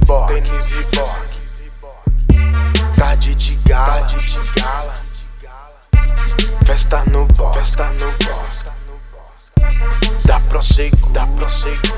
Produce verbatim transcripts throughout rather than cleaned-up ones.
Reebok, tênis Reebok. Tarde de gala, tarde de gala. Festa no boss, festa no boss. Dá prosseguo, dá prosseguo.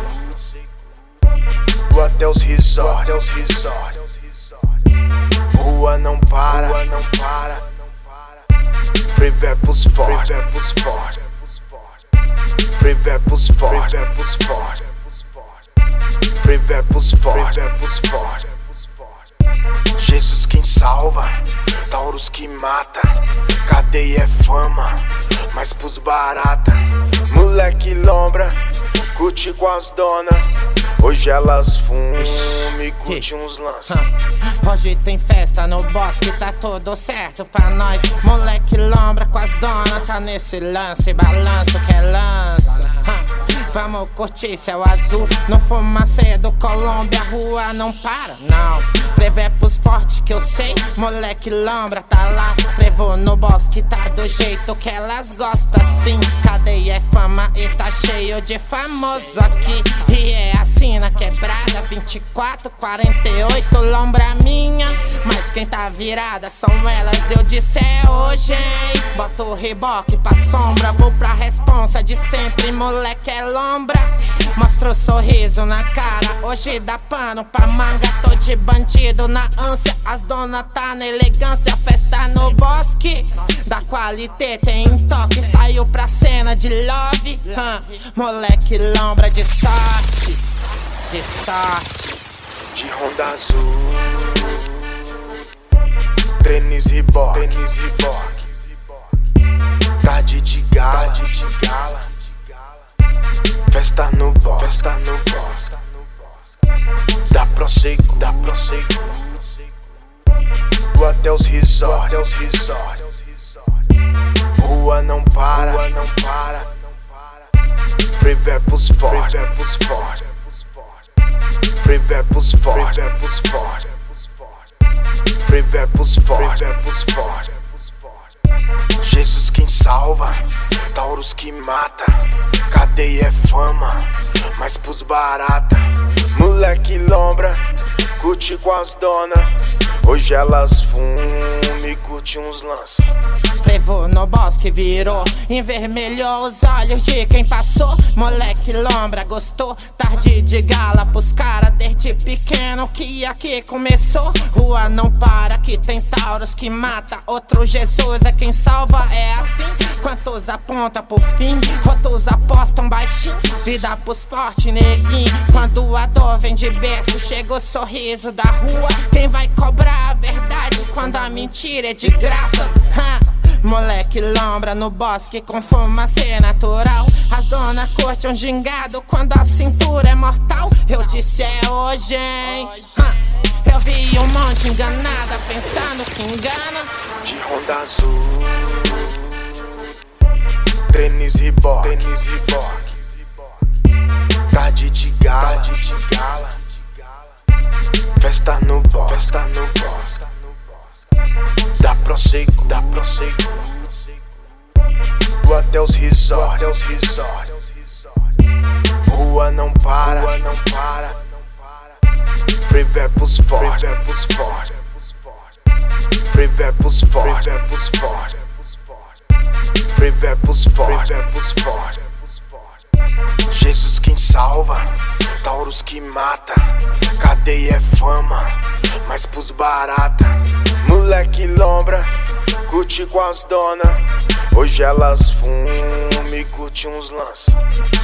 Rua até os resort, até os resort. Rua não para, rua não para. Frevepos forte, frevepos forte. Frevepos forte, frevepos forte. Frevepos forte, frevepos forte. Jesus quem salva, Taurus que mata. Cadeia é fama, mas pros barata. Moleque lombra, curte com as dona. Hoje elas fumam e curte uns lances. Hoje tem festa no bosque, tá tudo certo pra nós. Moleque lombra com as dona, tá nesse lance. Balanço que é lança. Vamos curtir céu azul no fumacê do Colômbia. Rua não para, não. Frevepos forte que eu sei, moleque lombra tá lá. Frevo no bosque, tá do jeito que elas gostam sim. Cadeia é fama e tá cheio de famoso aqui. E é assim na quebrada, vinte e quatro, quarenta e oito, lombra minha. Mas quem tá virada são elas, eu disse é hoje, hein. Bota o Reebok pra sombra, vou pra responsa de sempre. Moleque é lombra, mostra o sorriso na cara. Hoje dá pano pra manga, tô de bandido na ânsia. As dona tá na elegância, festa no bosque. Da qualité tem um toque, saiu pra cena de love. hum. Moleque lombra de sorte, de sorte. De Honda azul, tênis Reebok, tênis Reebok. Tarde de gala, tarde de gala. Festa no boss, festa no boss. Dá prosseguo, dá prosseguo. Rua até os resort, até os resort. Rua não para, rua não para. Frevepos forte, frevepos forte. Frevepos forte, frevepos forte. Frevepos forte, frevepos forte. Jesus quem salva, Taurus que mata. Cadeia é fama, mas pros barata. Moleque lombra, curte com as dona. Hoje elas fumam e curte uns lances. Frevo no bosque virou, envermelhou os olhos de quem passou. Moleque lombra gostou, tarde de gala pros cara desde pequeno que aqui começou. Rua não para, que tem Taurus que mata. Outro Jesus é quem salva, é assim. Quantos aponta por fim, outros apostam baixinho. Vida pros fortes, neguinho. Quando a dor vem de berço, chega o sorriso da rua. Quem vai cobrar a verdade quando a mentira é de graça? Ha! Moleque lombra no bosque com fumacê natural. As dona curte um gingado quando a cintura é mortal. Eu disse é hoje, hein. Ha! Eu vi um monte enganada pensando que engana. De Honda azul, tênis Reebok, tênis Reebok. Tarde de gala, tarde de gala. Festa no boss, festa no boss. Dá prosseguo, dá prosseguo. Rua até os resort, até os resort. Rua não para, rua não para. Frevepos forte, frevepos forte. Frevepos forte, frevepos forte. Frevepos forte, frevepos forte. Jesus quem salva, Taurus que mata. Cadeia é fama, mas pros barata. Moleque lombra, curte com as dona. Hoje elas fumam e curte uns lances.